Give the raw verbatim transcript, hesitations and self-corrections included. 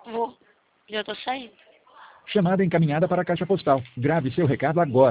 Vou. Já tô saindo. Chamada encaminhada para a caixa postal. Grave seu recado agora.